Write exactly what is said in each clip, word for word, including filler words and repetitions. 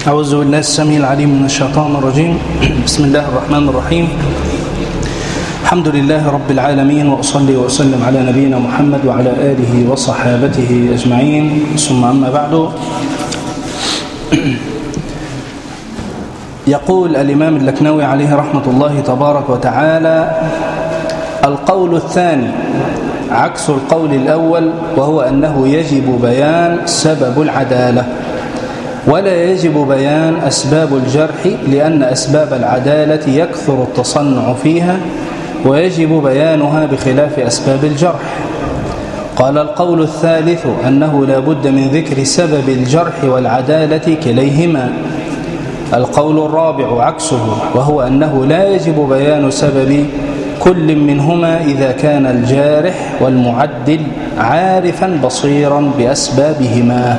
أعوذ بالله السميع العليم من الشيطان الرجيم. بسم الله الرحمن الرحيم. الحمد لله رب العالمين، وأصلي وأسلم على نبينا محمد وعلى آله وصحابته أجمعين، ثم أما بعد. يقول الإمام اللكنوي عليه رحمة الله تبارك وتعالى: القول الثاني عكس القول الأول، وهو أنه يجب بيان سبب العدالة ولا يجب بيان أسباب الجرح، لأن أسباب العدالة يكثر التصنع فيها ويجب بيانها بخلاف أسباب الجرح. قال: القول الثالث أنه لا بد من ذكر سبب الجرح والعدالة كليهما. القول الرابع عكسه، وهو أنه لا يجب بيان سبب كل منهما إذا كان الجارح والمعدل عارفا بصيرا بأسبابهما.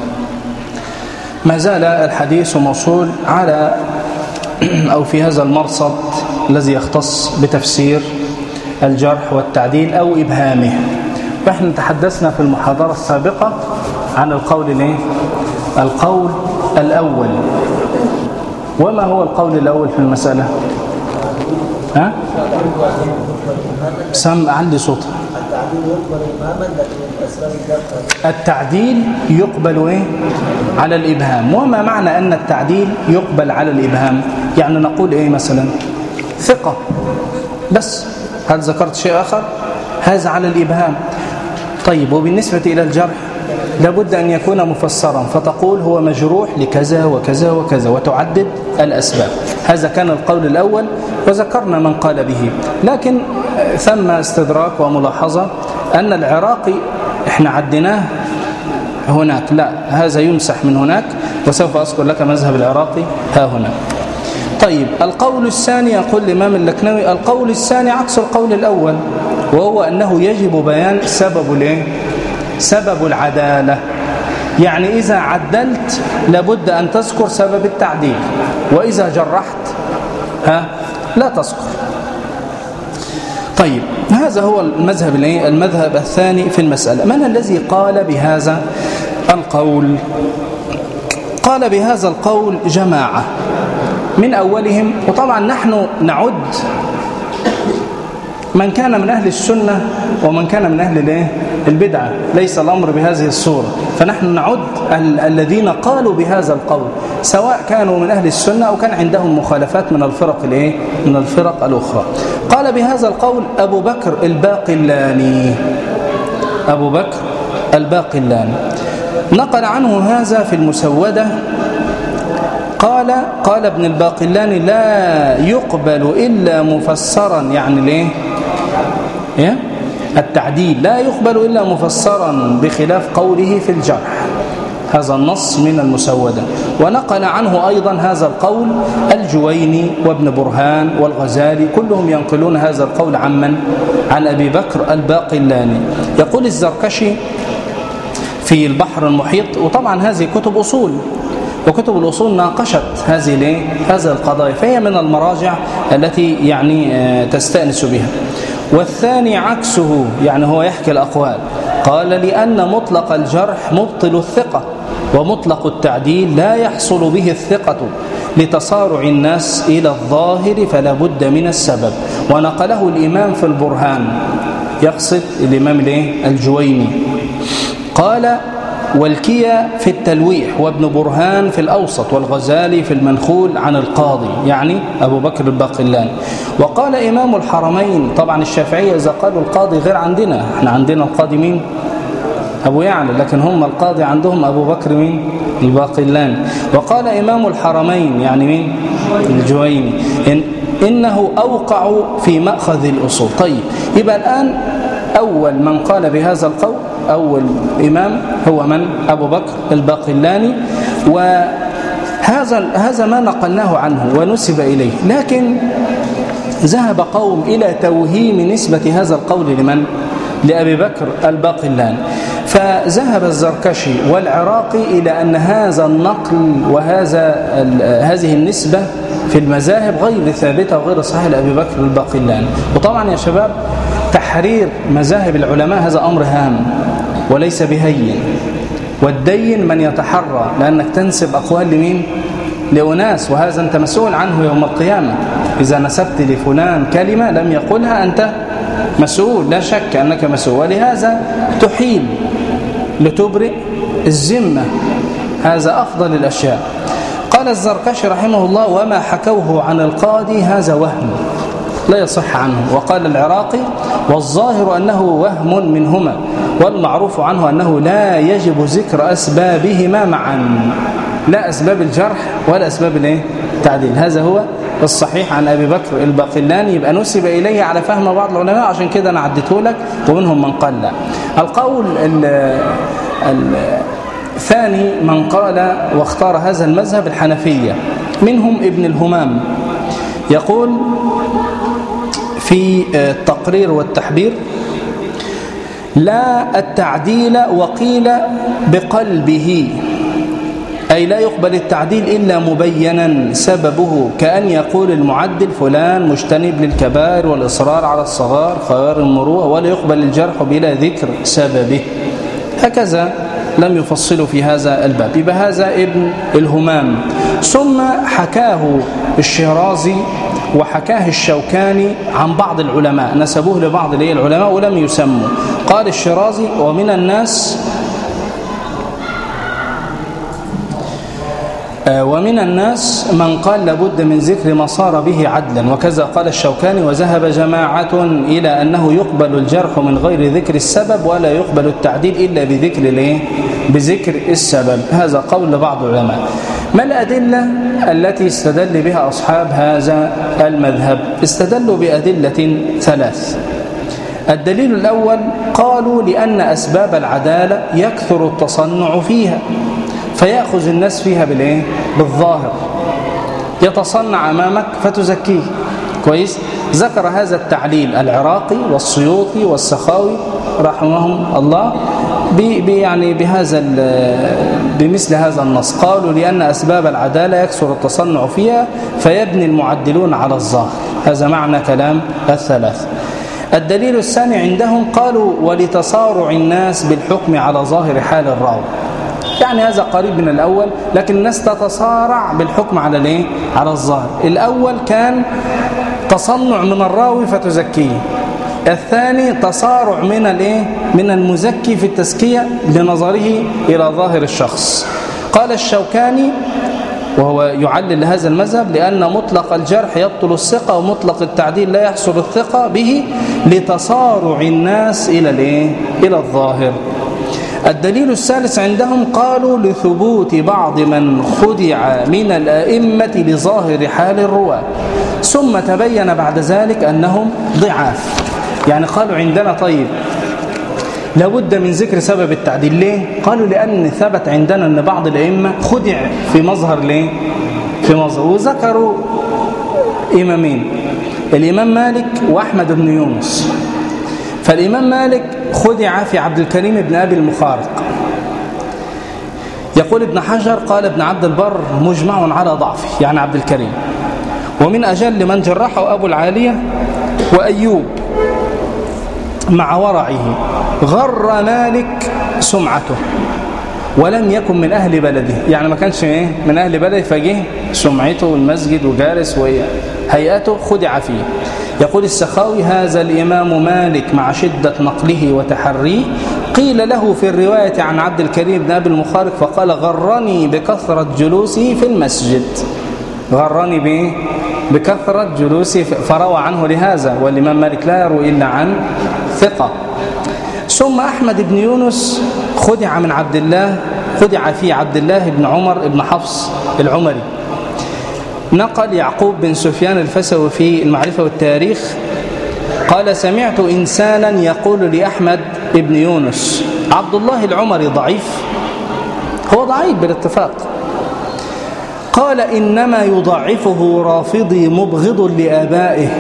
ما زال الحديث موصول على أو في هذا المرصد الذي يختص بتفسير الجرح والتعديل أو إبهامه. فإحنا تحدثنا في المحاضرة السابقة عن القول الايه؟ القول الأول. وما هو القول الأول في المسألة؟ ها؟ سمع عندي صوت. التعديل يقبل ايه؟ على الإبهام. وما معنى أن التعديل يقبل على الإبهام؟ يعني نقول ايه مثلا؟ ثقة بس. هل ذكرت شيء آخر؟ هذا على الإبهام. طيب، وبالنسبة إلى الجرح لابد أن يكون مفسرا، فتقول هو مجروح لكذا وكذا وكذا وتعدد الأسباب. هذا كان القول الأول، وذكرنا من قال به. لكن ثم استدراك وملاحظة أن العراقي احنا عدناه هناك، لا، هذا يمسح من هناك، وسوف أذكر لك مذهب العراقي ها هنا. طيب، القول الثاني، يقول الإمام اللكنوي: القول الثاني عكس القول الأول، وهو أنه يجب بيان سبب الايه؟ سبب العدالة. يعني إذا عدلت لابد أن تذكر سبب التعديل، وإذا جرحت ها لا تذكر. طيب، هذا هو المذهب المذهب الثاني في المسألة. من الذي قال بهذا القول؟ قال بهذا القول جماعة، من أولهم، وطبعا نحن نعد من كان من أهل السنة ومن كان من أهل الايه؟ البدعة. ليس الأمر بهذه الصورة، فنحن نعد ال- الذين قالوا بهذا القول، سواء كانوا من أهل السنة أو كان عندهم مخالفات من الفرق الايه؟ من الفرق الأخرى. قال بهذا القول أبو بكر الباقلاني. أبو بكر الباقلاني نقل عنه هذا في المسودة. قال قال ابن الباقلاني: لا يقبل إلا مفسرا، يعني ليه؟ إيه؟ التعديل لا يقبل إلا مفسرا، بخلاف قوله في الجرح. هذا النص من المسودة. ونقل عنه أيضا هذا القول الجويني وابن برهان والغزالي، كلهم ينقلون هذا القول عن من؟ عن أبي بكر الباقلاني. يقول الزركشي في البحر المحيط، وطبعا هذه كتب أصول، وكتب الأصول ناقشت هذه هذه القضايا، فهي من المراجع التي يعني تستأنس بها. والثاني عكسه، يعني هو يحكي الأقوال. قال: لأن مطلق الجرح مبطل الثقة، ومطلق التعديل لا يحصل به الثقة لتصارع الناس إلى الظاهر، فلا بد من السبب. ونقله الإمام في البرهان، يقصد الإمام الجويني. قال: والكيا في التلويح، وابن برهان في الأوسط، والغزالي في المنخول عن القاضي، يعني أبو بكر الباقلاني. وقال إمام الحرمين، طبعا الشافعية إذا قالوا القاضي غير عندنا، احنا عندنا القاضي مين؟ أبو يعلى، لكن هم القاضي عندهم أبو بكر مين؟ الباقلاني. وقال إمام الحرمين، يعني مين؟ الجويني، إن إنه أوقع في مأخذ الأصول. طيب، يبقى الآن أول من قال بهذا القول، أول إمام هو من؟ أبو بكر الباقلاني. وهذا هذا ما نقلناه عنه ونسب إليه. لكن ذهب قوم إلى توهيم نسبة هذا القول لمن؟ لأبي بكر الباقلاني. فذهب الزركشي والعراقي إلى أن هذا النقل وهذا هذه النسبة في المذاهب غير ثابتة وغير صحيحة لأبي بكر الباقلاني. وطبعا يا شباب، تحرير مذاهب العلماء هذا أمر هام وليس بهين، والدين من يتحرى، لأنك تنسب أقوال لمين؟ لأناس، وهذا أنت مسؤول عنه يوم القيامة. إذا نسبت لفلان كلمة لم يقولها أنت مسؤول، لا شك أنك مسؤول، ولهذا تحيل لتبرئ الذمة. هذا أفضل الأشياء. قال الزركشي رحمه الله: وما حكوه عن القاضي هذا وهم لا يصح عنه. وقال العراقي: والظاهر أنه وهم منهما، والمعروف عنه أنه لا يجب ذكر أسبابهما معا، لا أسباب الجرح ولا أسباب التعديل. هذا هو الصحيح عن أبي بكر الباقلاني، يبقى نسب إليه على فهم بعض العلماء، عشان كده أنا عديته لك، ومنهم من قال لا. القول الثاني من قال واختار هذا المذهب الحنفية، منهم ابن الهمام، يقول في التقرير والتحبير: لا التعديل، وقيل بقلبه، أي لا يقبل التعديل إلا مبينا سببه، كأن يقول المعدل فلان مجتنب للكبائر والإصرار على الصغار خيار المروءة، ولا يقبل الجرح بلا ذكر سببه. هكذا لم يفصلوا في هذا الباب. يبقى هذا ابن الهمام. ثم حكاه الشيرازي وحكاه الشوكاني عن بعض العلماء، نسبوه لبعض العلماء ولم يسموا. قال الشيرازي: ومن الناس ومن الناس من قال لابد من ذكر ما صار به عدلا، وكذا قال الشوكاني. وذهب جماعة إلى أنه يقبل الجرح من غير ذكر السبب، ولا يقبل التعديل إلا بذكر الايه؟ بذكر السبب. هذا قول لبعض العلماء. ما الأدلة التي استدل بها أصحاب هذا المذهب؟ استدلوا بأدلة ثلاث. الدليل الأول: قالوا لأن أسباب العدالة يكثر التصنع فيها، فيأخذ الناس فيها بالإيه؟ بالظاهر، يتصنع أمامك فتزكيه. كويس. ذكر هذا التعليل العراقي والسيوطي والسخاوي رحمهم الله يعني بهذا بمثل هذا النص. قالوا لأن أسباب العدالة يكثر التصنع فيها فيبني المعدلون على الظاهر. هذا معنى كلام الثلاث. الدليل الثاني عندهم: قالوا ولتصارع الناس بالحكم على ظاهر حال الراوي. يعني هذا قريب من الأول، لكن الناس تتصارع بالحكم على الايه؟ على الظاهر. الأول كان تصنع من الراوي فتزكيه، الثاني تصارع من الايه؟ من المزكي في التزكية لنظره إلى ظاهر الشخص. قال الشوكاني وهو يعلل هذا المذهب: لأن مطلق الجرح يبطل الثقة، ومطلق التعديل لا يحصل الثقة به لتصارع الناس إلى الايه؟ إلى الظاهر. الدليل الثالث عندهم: قالوا لثبوت بعض من خدع من الأئمة لظاهر حال الرواة، ثم تبين بعد ذلك أنهم ضعاف. يعني قالوا عندنا طيب لابد من ذكر سبب التعديل. ليه؟ قالوا لأن ثبت عندنا أن بعض الأئمة خدع في مظهر ليه؟ في مظهر. وذكروا إمامين، الإمام مالك وأحمد بن يونس. فالإمام مالك خدع في عبد الكريم بن أبي المخارق. يقول ابن حجر قال ابن عبد البر مجمع على ضعفه، يعني عبد الكريم. ومن أجل من جرحه أبو العالية وأيوب مع ورعه. غر مالك سمعته ولم يكن من أهل بلده، يعني ما كانش من أهل بلده، فجه سمعته والمسجد وجالس وهيئته خدع فيه. يقول السخاوي: هذا الإمام مالك مع شدة نقله وتحريه قيل له في الرواية عن عبد الكريم بن أبي المخارق فقال: غرني بكثرة جلوسي في المسجد. غرني بإيه؟ بكثرة جلوسي، فروى عنه لهذا. والإمام مالك لا يروي إلا عن ثقة. ثم أحمد بن يونس خدع من عبد الله، خدع في عبد الله بن عمر بن حفص العمري. نقل يعقوب بن سفيان الفسوي في المعرفة والتاريخ قال: سمعت إنسانا يقول لأحمد بن يونس: عبد الله العمري ضعيف؟ هو ضعيف بالاتفاق. قال: إنما يضعفه رافضي مبغض لآبائه،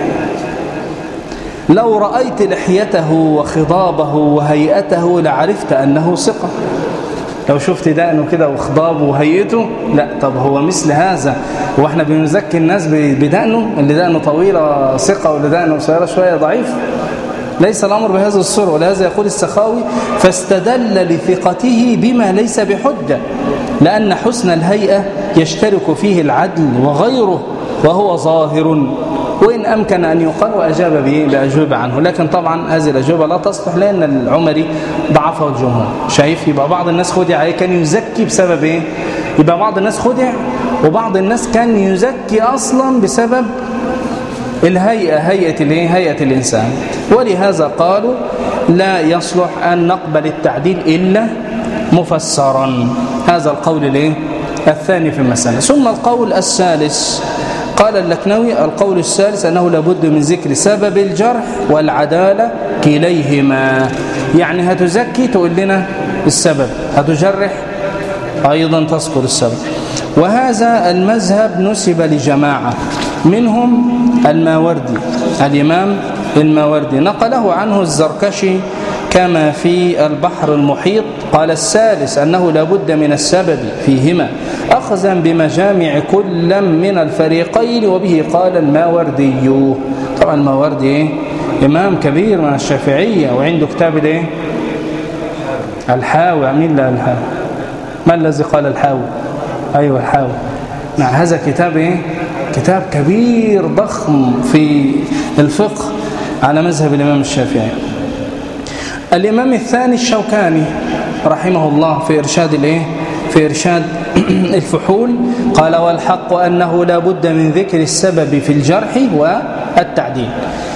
لو رأيت لحيته وخضابه وهيئته لعرفت أنه ثقة. لو شفت دقنه كده وخضابه وهيئته، لا طب هو مثل هذا واحنا بنزكي الناس بدقنه؟ اللي دقنه طويلة ثقة واللي دقنه قصيرة شوية ضعيف؟ ليس الأمر بهذه الصورة. ولهذا يقول السخاوي: فاستدل لثقته بما ليس بحجة، لأن حسن الهيئة يشترك فيه العدل وغيره وهو ظاهر، وإن أمكن أن يقال وأجاب بأجوبة عنه، لكن طبعا هذه الأجوبة لا تصلح لأن العمري ضعفه الجمهور. شايف؟ يبقى بعض الناس خدع عليه كان يزكي بسبب إيه؟ يبقى بعض الناس خدع وبعض الناس كان يزكي أصلا بسبب الهيئة، هيئة الايه؟ هيئة الإنسان. ولهذا قالوا لا يصلح أن نقبل التعديل إلا مفسرا. هذا القول الايه؟ الثاني في المسألة. ثم القول الثالث قال اللكنوي: القول الثالث أنه لابد من ذكر سبب الجرح والعدالة كليهما. يعني هتزكي تقول لنا السبب، هتجرح أيضا تذكر السبب. وهذا المذهب نسب لجماعة منهم الماوردي، الإمام الماوردي نقله عنه الزركشي كما في البحر المحيط. قال: الثالث أنه لابد من السبب فيهما أخذا بمجامع كل من الفريقين، وبه قال الماوردي. طبعا الماوردي إمام كبير من الشافعية وعنده كتاب الايه؟ الحاوي. مين لا الحاوي؟ ما الذي قال الحاوي؟ أيوة الحاوي. مع هذا كتاب ايه؟ كتاب كبير ضخم في الفقه على مذهب الإمام الشافعي. الإمام الثاني الشوكاني رحمه الله في إرشاد الايه؟ في إرشاد الفحول قال: والحق أنه لا بد من ذكر السبب في الجرح والتعديل.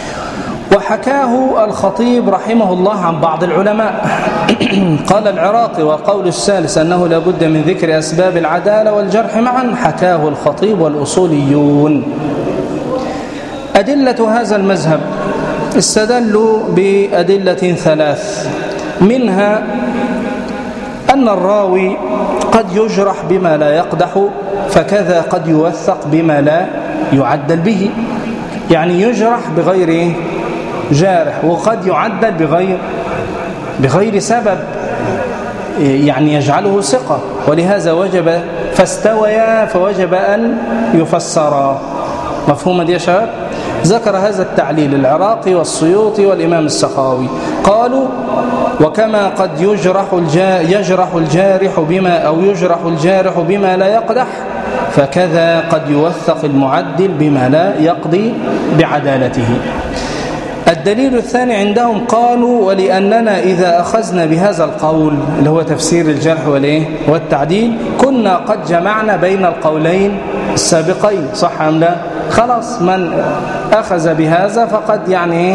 وحكاه الخطيب رحمه الله عن بعض العلماء. قال العراقي: والقول الثالث أنه لا بد من ذكر أسباب العدالة والجرح معا، حكاه الخطيب والأصوليون. أدلة هذا المذهب استدلوا بأدلة ثلاث، منها أن الراوي قد يجرح بما لا يقدح، فكذا قد يوثق بما لا يعدل به. يعني يجرح بغير جارح، وقد يعدل بغير بغير سبب يعني يجعله ثقة، ولهذا وجب فاستويا فوجب أن يفسرا. مفهوم دي يا شباب؟ ذكر هذا التعليل العراقي والسيوطي والإمام السخاوي. قالوا: وكما قد يجرح يجرح الجارح بما أو يجرح الجارح بما لا يقدح، فكذا قد يوثق المعدل بما لا يقضي بعدالته. الدليل الثاني عندهم قالوا: ولأننا إذا أخذنا بهذا القول اللي هو تفسير الجرح والإيه؟ والتعديل كنا قد جمعنا بين القولين السابقين. صح أم لا؟ خلاص، من أخذ بهذا فقد يعني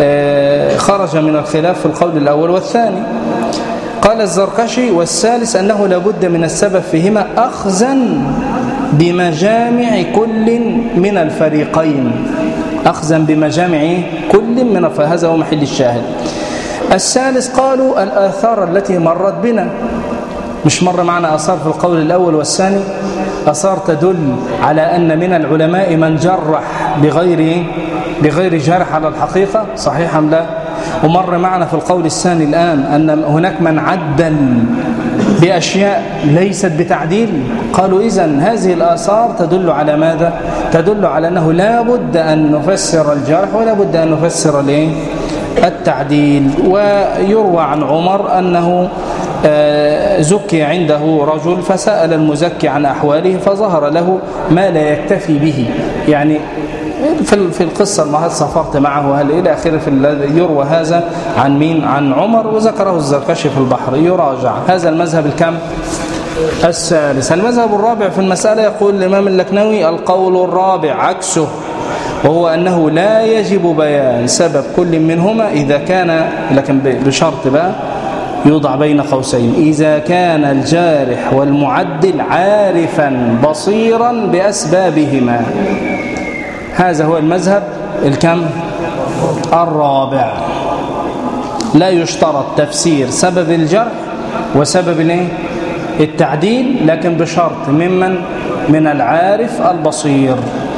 خرج من الخلاف في القول الأول والثاني. قال الزركشي: والثالث أنه لابد من السبب فيهما أخذا بمجامع كل من الفريقين، أخذا بمجامع كل من، فهذا هو محل الشاهد. الثالث قالوا: الآثار التي مرت بنا، مش مر معنا آثار في القول الأول والثاني، آثار تدل على أن من العلماء من جرح بغير بغير جرح على الحقيقة. صحيح أم لا؟ ومر معنا في القول الثاني الآن أن هناك من عدل بأشياء ليست بتعديل. قالوا: إذن هذه الآثار تدل على ماذا؟ تدل على أنه لا بد أن نفسر الجرح ولا بد أن نفسر الايه؟ التعديل. ويروى عن عمر أنه زكي عنده رجل فسأل المزكي عن أحواله فظهر له ما لا يكتفي به. يعني في القصة ما هل سافرت معه وهل إلى آخره. يروى هذا عن مين؟ عن عمر، وذكره الزركشي في البحر. يراجع هذا المذهب الكم؟ الثالث. المذهب الرابع في المسألة يقول الإمام اللكنوي: القول الرابع عكسه، وهو أنه لا يجب بيان سبب كل منهما إذا كان، لكن بشرط بقى يوضع بين قوسين، إذا كان الجارح والمعدل عارفا بصيرا بأسبابهما. هذا هو المذهب الكم؟ الرابع. لا يشترط تفسير سبب الجرح وسبب التعديل، لكن بشرط ممن من العارف البصير.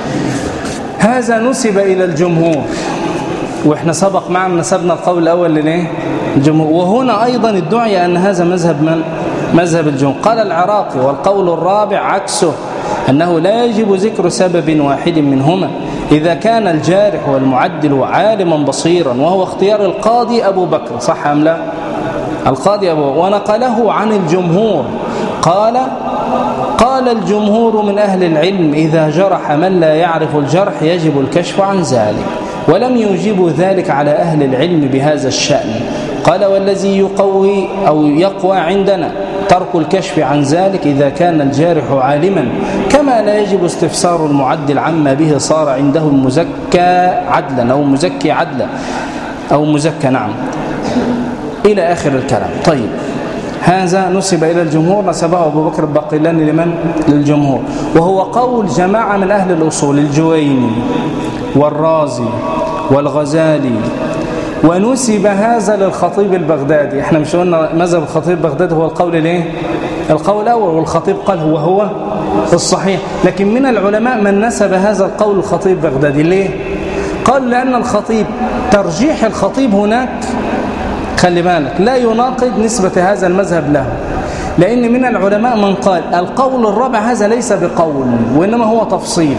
هذا نسب إلى الجمهور، وإحنا سبق معنا نسبنا القول الأول لليه؟ الجمهور. وهنا أيضا ادعي أن هذا مذهب من؟ مذهب الجمهور. قال العراقي: والقول الرابع عكسه، أنه لا يجب ذكر سبب واحد منهما إذا كان الجارح والمعدل عالما بصيرا، وهو اختيار القاضي أبو بكر. صح أم لا؟ القاضي أبو، ونقله عن الجمهور قال قال الجمهور من أهل العلم إذا جرح من لا يعرف الجرح يجب الكشف عن ذلك، ولم يجيبوا ذلك على أهل العلم بهذا الشأن. قال والذي يقوي أو يقوى عندنا ترك الكشف عن ذلك إذا كان الجارح عالما، كما لا يجب استفسار المعدل عما به صار عنده المزكى عدلا أو مزكي عدلا أو مزكى نعم إلى آخر الكلام. طيب هذا نسب إلى الجمهور، نسبه أبو بكر الباقلاني لمن؟ للجمهور، وهو قول جماعة من أهل الأصول الجويني والرازي والغزالي، ونسب هذا للخطيب البغدادي. احنا مش قلنا مذهب الخطيب البغدادي هو القول الايه؟ القول الأول، والخطيب قال هو هو الصحيح، لكن من العلماء من نسب هذا القول للخطيب البغدادي. ليه؟ قال لأن الخطيب ترجيح الخطيب هناك خلي بالك لا يناقض نسبة هذا المذهب له، لأن من العلماء من قال القول الرابع هذا ليس بقول وإنما هو تفصيل،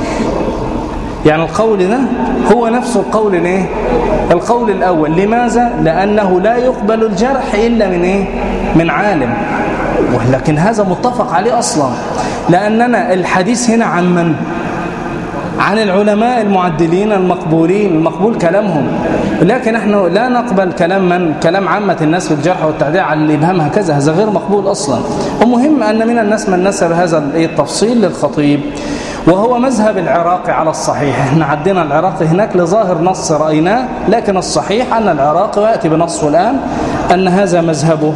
يعني القول ده هو نفس القول الايه؟ القول الأول. لماذا؟ لأنه لا يقبل الجرح إلا من إيه؟ من عالم، ولكن هذا متفق عليه أصلا، لأننا الحديث هنا عن من؟ عن العلماء المعدلين المقبولين المقبول كلامهم، لكن احنا لا نقبل كلام من؟ كلام عامة الناس في الجرح والتعديل على الإبهام هكذا، هذا غير مقبول أصلا. ومهم أن من الناس من نسب هذا التفصيل للخطيب، وهو مذهب العراقي على الصحيح. احنا عدينا العراقي هناك لظاهر نص رأيناه، لكن الصحيح أن العراقي ويأتي بنصه الآن أن هذا مذهبه.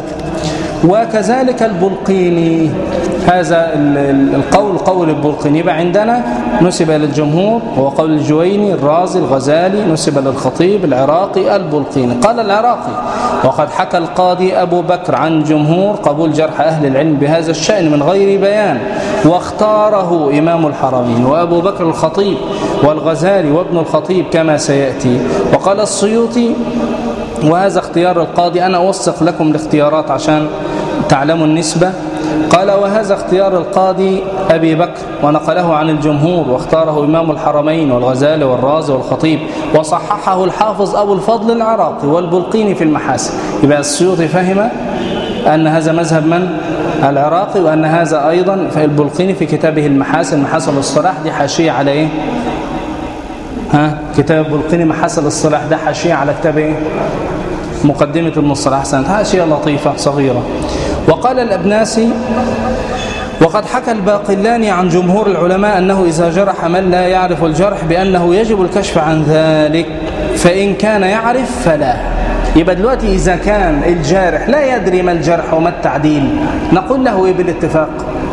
وكذلك البلقيني، هذا القول قول البلقيني يبقى عندنا نسب للجمهور، هو قول الجويني الرازي الغزالي، نسب للخطيب العراقي البلقيني. قال العراقي وقد حكى القاضي أبو بكر عن جمهور قبول جرح أهل العلم بهذا الشأن من غير بيان، واختاره إمام الحرمين وأبو بكر الخطيب والغزالي وابن الخطيب كما سيأتي. وقال السيوطي وهذا اختيار القاضي، أنا أوثق لكم الاختيارات عشان تعلموا النسبة. قال وهذا اختيار القاضي أبي بكر ونقله عن الجمهور واختاره إمام الحرمين والغزالي والرازي والخطيب، وصححه الحافظ أبو الفضل العراقي والبلقيني في المحاسن. يبقى السيوطي فهم أن هذا مذهب من؟ العراقي، وأن هذا أيضا في البلقيني في كتابه المحاسن، محاسن الاصطلاح، دي حاشية على إيه؟ ها كتاب البلقيني محاسن الاصطلاح، ده حاشية على كتاب إيه؟ مقدمة المصطلح. أحسنت، حاشية لطيفة صغيرة. وقال الأبناسي وقد حكى الباقلاني عن جمهور العلماء أنه إذا جرح من لا يعرف الجرح بأنه يجب الكشف عن ذلك، فإن كان يعرف فلا. يبقى دلوقتي إذا كان الجارح لا يدري ما الجرح وما التعديل، نقول له إيه بالاتفاق؟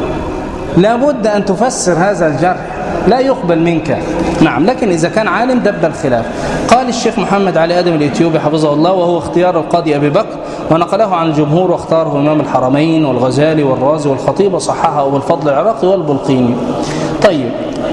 لابد أن تفسر هذا الجرح، لا يقبل منك. نعم، لكن إذا كان عالم دب الخلاف. قال الشيخ محمد علي آدم الإثيوبي حفظه الله وهو اختيار القاضي أبي بكر ونقله عن الجمهور واختاره إمام الحرمين والغزالي والرازي والخطيب، وصححه أبو الفضل العراقي والبلقيني. طيب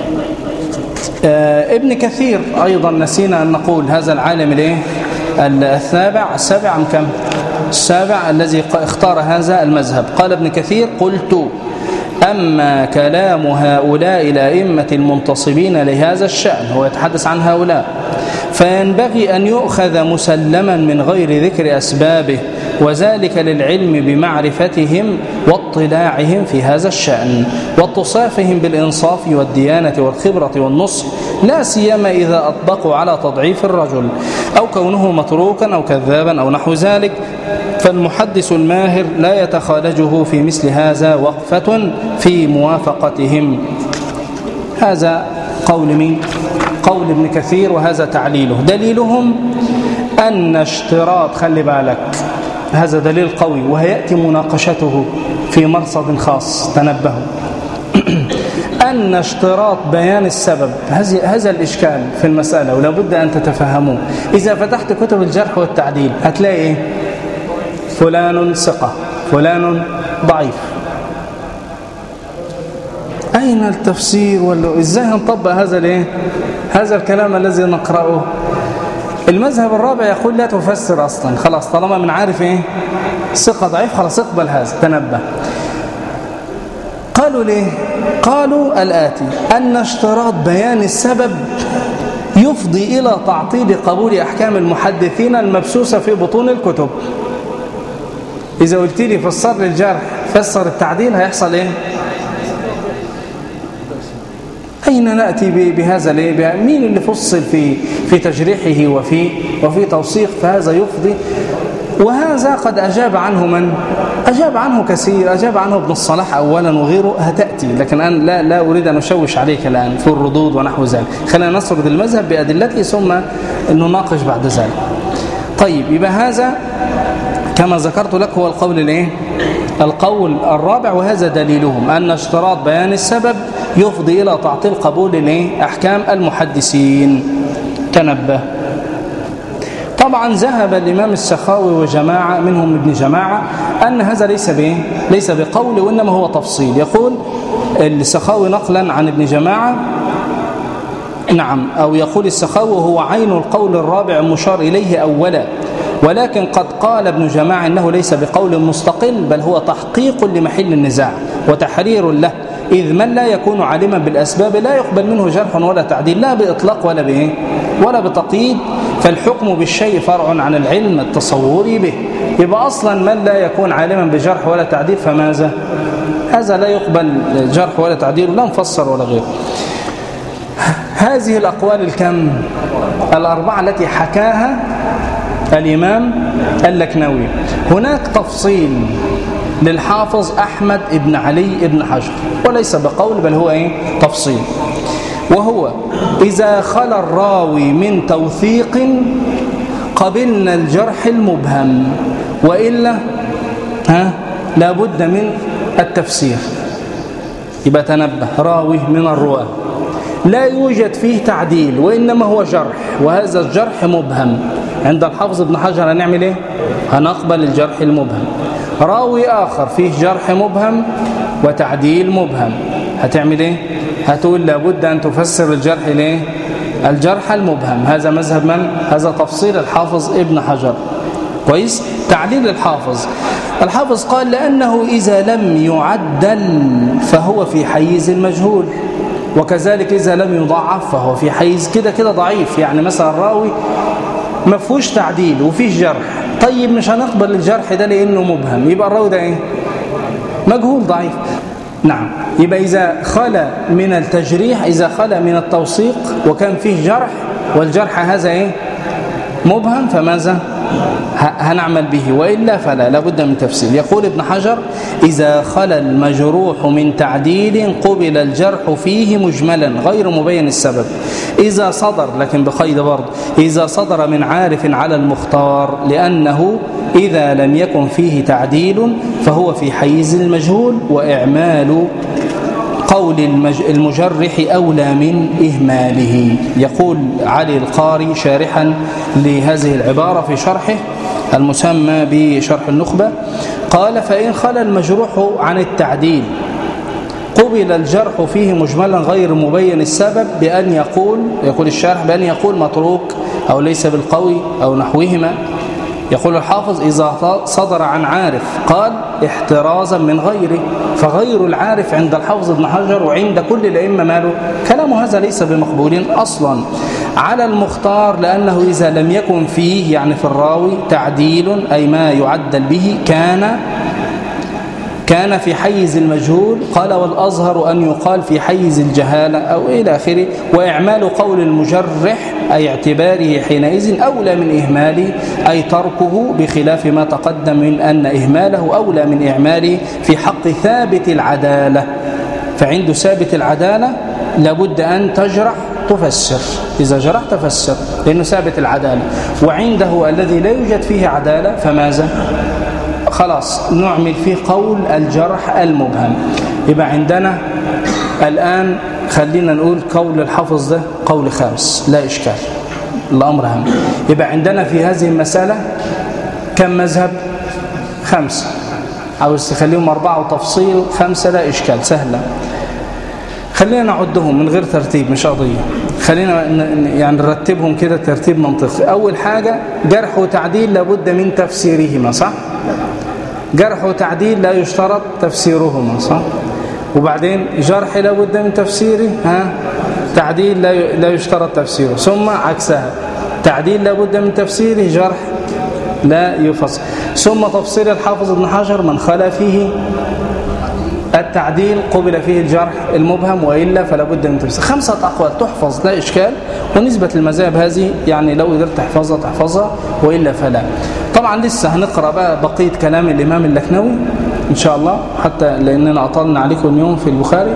آه ابن كثير أيضا نسينا أن نقول هذا العالم الايه السابع السابع أم كم؟ السابع الذي اختار هذا المذهب. قال ابن كثير قلت أما كلام هؤلاء الأئمة المنتصبين لهذا الشأن، هو يتحدث عن هؤلاء، فينبغي أن يؤخذ مسلما من غير ذكر أسبابه، وذلك للعلم بمعرفتهم واطلاعهم في هذا الشأن واتصافهم بالإنصاف والديانة والخبرة والنصح، لا سيما إذا أطبقوا على تضعيف الرجل أو كونه متروكا أو كذابا أو نحو ذلك. فالمحدث الماهر لا يتخالجه في مثل هذا وقفة في موافقتهم. هذا قول مين؟ قول ابن كثير، وهذا تعليله. دليلهم أن اشتراط، خلي بالك هذا دليل قوي وهيأتي مناقشته في مرصد خاص، تنبهوا أن اشتراط بيان السبب، هذا الإشكال في المسألة ولا بد أن تتفهموه. إذا فتحت كتب الجرح والتعديل هتلاقي إيه؟ فلان ثقة، فلان ضعيف. أين التفسير؟ ولا إزاي هنطبق هذا الإيه؟ هذا الكلام الذي نقرأه؟ المذهب الرابع يقول لا تفسر أصلا، خلاص طالما من عارف إيه؟ ثقة ضعيف، خلاص اقبل هذا، تنبه. قالوا ليه؟ قالوا الآتي: أن اشتراط بيان السبب يفضي إلى تعطيل قبول أحكام المحدثين المبثوثة في بطون الكتب. إذا قلت لي فسر لي الجرح فسر التعديل هيحصل ايه؟ أين نأتي بهذا ليه؟ مين اللي فصل في في تجريحه وفي وفي توثيق؟ فهذا يفضي. وهذا قد أجاب عنه من؟ أجاب عنه كثير، أجاب عنه ابن الصلاح أولا وغيره، هتأتي، لكن أنا لا, لا أريد أن أشوش عليك الآن في الردود ونحو ذلك. خلينا نسرد المذهب بأدلته ثم نناقش بعد ذلك. طيب، يبقى هذا كما ذكرت لك هو القول الايه؟ القول الرابع، وهذا دليلهم أن اشتراط بيان السبب يفضي إلى تعطيل قبول الايه؟ أحكام المحدثين. تنبه. طبعا ذهب الإمام السخاوي وجماعة منهم ابن جماعة أن هذا ليس به ليس بقول وإنما هو تفصيل. يقول السخاوي نقلا عن ابن جماعة، نعم، أو يقول السخاوي هو عين القول الرابع المشار إليه أولا، ولكن قد قال ابن جماعة إنه ليس بقول مستقل، بل هو تحقيق لمحل النزاع وتحرير له، إذ من لا يكون عالما بالأسباب لا يقبل منه جرح ولا تعديل، لا بإطلاق ولا به ولا بتقييد، فالحكم بالشيء فرع عن العلم التصوري به. يبقى أصلا من لا يكون عالما بجرح ولا تعديل فماذا؟ هذا لا يقبل جرح ولا تعديل، لا مفسر ولا غير. هذه الأقوال الكم؟ الأربعة التي حكاها الإمام اللكنوي. هناك تفصيل للحافظ أحمد بن علي بن حجر، وليس بقول بل هو إيه؟ تفصيل، وهو إذا خلى الراوي من توثيق قبلنا الجرح المبهم، وإلا ها لابد من التفسير. يبقى تنبه، راوي من الرواة لا يوجد فيه تعديل وإنما هو جرح، وهذا الجرح مبهم، عند الحافظ ابن حجر هنعمل ايه؟ هنقبل الجرح المبهم. راوي آخر فيه جرح مبهم وتعديل مبهم، هتعمل ايه؟ هتقول لابد أن تفسر الجرح ليه؟ الجرح المبهم. هذا مذهب من؟ هذا تفصيل الحافظ ابن حجر. كويس؟ تعليل الحافظ، الحافظ قال لأنه إذا لم يعدل فهو في حيز المجهول، وكذلك إذا لم يضعف فهو في حيز كده كده ضعيف. يعني مثلا الراوي ما فيهوش تعديل وفيه جرح، طيب مش هنقبل الجرح ده لأنه مبهم، يبقى الراوي ده ايه؟ مجهول ضعيف. نعم، يبقى إذا خلى من التجريح، إذا خلى من التوثيق وكان فيه جرح والجرح هذا ايه؟ مبهم، فماذا؟ هنعمل به، وإلا فلا، لابد من تفسير. يقول ابن حجر إذا خلى المجروح من تعديل قبل الجرح فيه مجملا غير مبين السبب، إذا صدر، لكن بقيد برضه، إذا صدر من عارف على المختار، لأنه إذا لم يكن فيه تعديل فهو في حيز المجهول، وإعمال قول المجرح أولى من إهماله. يقول علي القاري شارحا لهذه العبارة في شرحه المسمى بشرح النخبة، قال فإن خلى المجروح عن التعديل قبل الجرح فيه مجملا غير مبين السبب بأن يقول، يقول الشارح بأن يقول متروك أو ليس بالقوي أو نحوهما. يقول الحافظ إذا صدر عن عارف قال احترازا من غيره، فغير العارف عند الحافظ ابن حجر وعند كل الأئمة ماله كلام هذا ليس بمقبول أصلا. على المختار لأنه إذا لم يكن فيه، يعني في الراوي، تعديل أي ما يعدل به، كان كان في حيز المجهول. قال والأظهر أن يقال في حيز الجهالة أو إلى آخره. وإعمال قول المجرح أي اعتباره حينئذ أولى من إهماله، أي تركه، بخلاف ما تقدم من أن إهماله أولى من إعماله في حق ثابت العدالة. فعند ثابت العدالة لابد أن تجرح تفسر، إذا جرح تفسر لأنه ثابت العدالة. وعنده الذي لا يوجد فيه عدالة فماذا؟ خلاص نعمل فيه قول الجرح المبهم. يبقى عندنا الآن خلينا نقول قول الحافظ ده قول خامس لا إشكال، الأمر هم. يبقى عندنا في هذه المسألة كم مذهب؟ خمسة، عاوز تخليهم أربعة وتفصيل خمسة لا إشكال، سهلة. خلينا نعدهم من غير ترتيب، مش قضية، خلينا يعني نرتبهم كده ترتيب منطقي. أول حاجة جرح وتعديل لابد من تفسيرهما، صح؟ جرح وتعديل لا يشترط تفسيرهما، صح؟ وبعدين جرح لابد من تفسيره، ها؟ تعديل لا لا يشترط تفسيره، ثم عكسها تعديل لابد من تفسيره، جرح لا يفسر. ثم تفسير الحافظ ابن حجر من خلا فيه التعديل قبل فيه الجرح المبهم، وإلا فلا بد من تفسير. خمسة أقوال تحفظ لا إشكال، ونسبة المذاهب هذه يعني لو قدرت تحفظها تحفظها، وإلا فلا. طبعا لسه هنقرأ بقى بقية كلام الإمام اللكنوي إن شاء الله، حتى لأننا أطلنا عليكم اليوم في البخاري.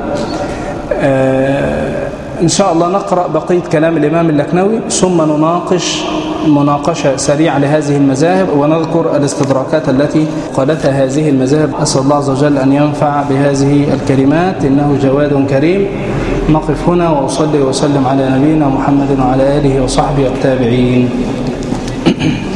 آه إن شاء الله نقرأ بقية كلام الإمام اللكنوي، ثم نناقش مناقشة سريعة لهذه المذاهب، ونذكر الاستدراكات التي قالتها هذه المذاهب. أسأل الله عز وجل أن ينفع بهذه الكلمات، إنه جواد كريم. نقف هنا وأصلي وسلم على نبينا محمد وعلى آله وصحبه والتابعين.